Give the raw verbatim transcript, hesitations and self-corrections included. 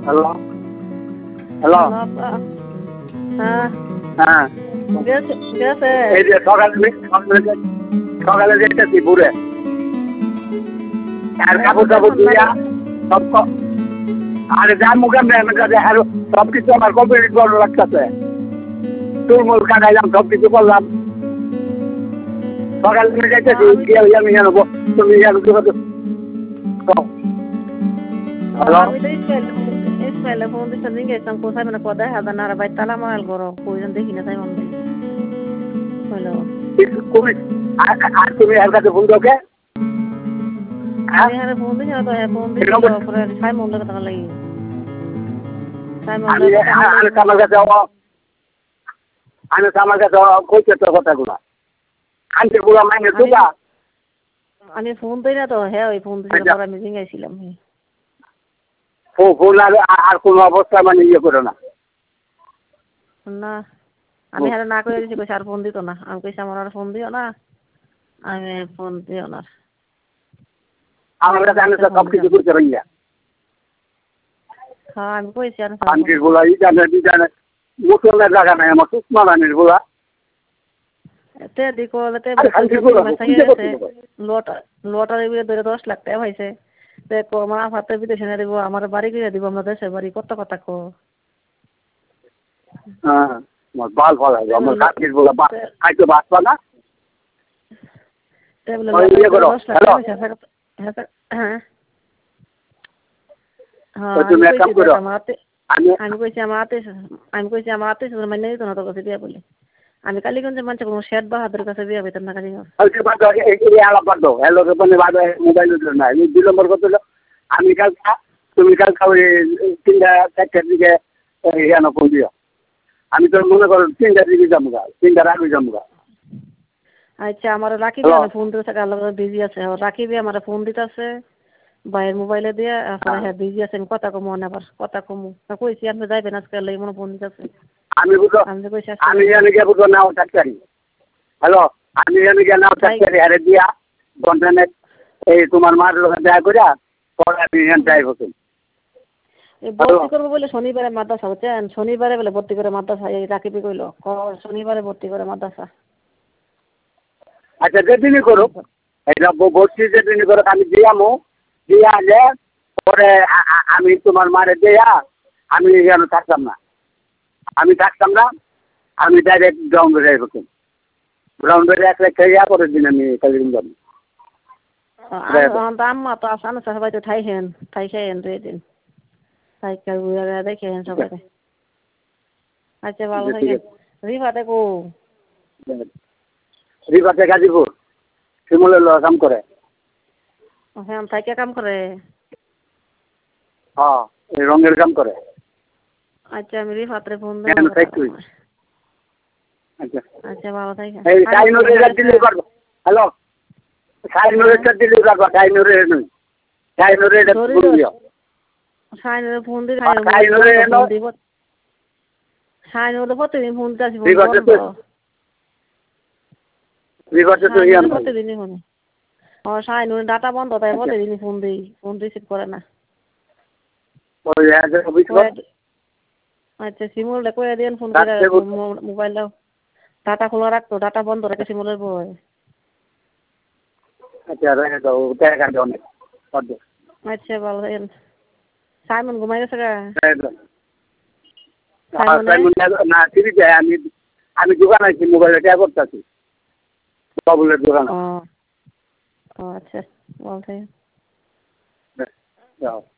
hello hello হ্যাঁ হ্যাঁ গেছে গেছে এই যে সকালে সকালে যেতেছি ঘুরে আর কাপড় টাপড় ধুইয়া সব আরে যার মুখে মেহনত কাছে আর সব কিছু আমার কমপ্লিট করা লাগতেছে তুলমুল কাটাইলাম সব কিছু করলাম সকালে তুমি যাইতেছি গিয়ে আমি জানবো তুমি জানো হ্যালো আমি তো ইসমাইলে ফোন দিচ্ছি দিন গেছিলাম কোথায় মানে কোথায় হাজার নারা বাই তালা মারাল করো কইজন দেখি না তাই মনে হলো তুমি আর তুমি এর কাছে ফোন দোকে আমি হারে ফোন দিছি না তো হ্যাঁ ফোন দিছি পরে সাই মন লাগে টাকা লাগি সাই মন আমি লাগে আমি আমার কাছে আমি আমার কাছে কইতে তো কথাগুলো আনতে গুলো মাইনে দুবা আমি ফোন দিই না তো হ্যাঁ ওই ফোন দিছি পরে আমি জিঙ্গাইছিলাম ফোন আর আর কোনো অবস্থা মানে ইয়ে করো না না আমি হারে না করে দিছি কইছে আর ফোন দিত না আমি কইছি আমার আর ফোন দিও না আমি ফোন দিও না আমার কাছে আমি সব কিছু করতে পারি না হ্যাঁ আমি কইছি আর আনটির গুলা ই জানে ই জানে মোটরের জায়গা নাই আমার সুষমা রানীর গুলা তে দিকো তে লট লটার বিয়ে ধরে দশ লাখ টাকা হয়েছে তে কমা ভাতে বিদেশে না দিব আমার বাড়ি কিনে দিব আমরা দেশের বাড়ি কত কথা কো হ্যাঁ বাল ফল আছে আমার কাকির গুলা খাইতে বাঁচবা না ইয়ে করো হ্যালো হ্যাঁ তুমি এক কাম করো আমি আমি কইছি আমার আতে আমি কইছি আমার আতে মানে দিত না তোর কাছে বিয়া বলে আমি কালীগঞ্জের মানুষ কোনো শেঠ বাহাদুর কাছে বিয়া পেতাম না কালীগঞ্জ আলাপ করতো হ্যালো মানে বাদে মোবাইল না দুই নম্বর কত আমি কালকা তুমি কালকা ওই তিনটা চারটার দিকে এখানে ফোন দিও আমি তো মনে করো তিনটার দিকে যাবো গা তিনটার আগে যাবো গা আচ্ছা আমার রাখিবি না ফোন দিতে থাকে আল্লাহ বিজি আছে রাখিবি আমার ফোন দিতে আছে ভাইয়ের মোবাইলে দিয়ে আসলে হ্যাঁ বিজি আছে আমি কথা কমো আবার কথা কমু কইছি আপনি যাইবেন আজকে লাই মনে ফোন দিতে আছে আমি বুঝো আমি জানি গিয়ে বুঝো নাও থাকতারি হ্যালো আমি জানি গিয়ে নাও থাকতারি হারে দিয়া বন্ধনে এই তোমার মার লোক দেখা করিয়া পরে আমি এখান যাই হতুন ভর্তি করবো বলে শনিবারে মাদ্রাসা বুঝছেন শনিবারে বলে ভর্তি করে মাদ্রাসা এই রাকিবি কইলো শনিবারে ভর্তি করে মাদ্রাসা আচ্ছা যেদিনই করুক এটা ভর্তি যেদিনই করুক আমি দিয়ামো দিয়া আনলে পরে আমি তোমার মারে দেয়া আমি এখানে থাকতাম না আমি থাকতাম না আমি ডাইরেক্ট গ্রাউন্ডে যাই হতুন গ্রাউন্ডে এক লাখ খাইয়া পরের দিন আমি কালিগঞ্জ যাবো আম্মা তো আসানো সবাই তো ঠাই হেন ঠাই খেয়েন দুই দিন সাইকেল ঘুরে দেখে হেন সবাই আচ্ছা ভালো থাকেন রিফা দেখো রিফাতে গাজীপুর শিমুলের লোক কাম করে হ্যাঁ থাইকে কাম করে হ্যাঁ এই রঙের কাম করে আচ্ছা আমি রিফাতে ফোন দেব আচ্ছা আচ্ছা ভালো থাকেন এই সাইনুর এটা দিলে করব হ্যালো সাইনুর এটা দিলে করব সাইনুর এর নই সাইনুর এটা ফোন দিও সাইনুর ফোন দিই সাইনুর এনো দিব সাইনুর প্রতিদিন ফোন দিতেছি ফোন রিভার্সে তো ইয়ান প্রতিদিনই ফোন ও সাইনুর ডাটা বন্ধ তাই প্রতিদিনই ফোন দিই ফোন রিসিভ করে না ওই আছে অফিস আচ্ছা শিমুল কয়ে দেন ফোন করে মোবাইল দাও ডাটা খোলা রাখতো ডাটা বন্ধ রাখে শিমুলের বই আচ্ছা রেখে দাও টাকা দাও না আচ্ছা ভালো সাইমন ঘুমাই গেছে গা সাইমন না টিভি যায় আমি আমি দোকান আছি মোবাইলে ট্যাব করতেছি বাবুলের দোকান ও আচ্ছা ভালো থাকেন যাও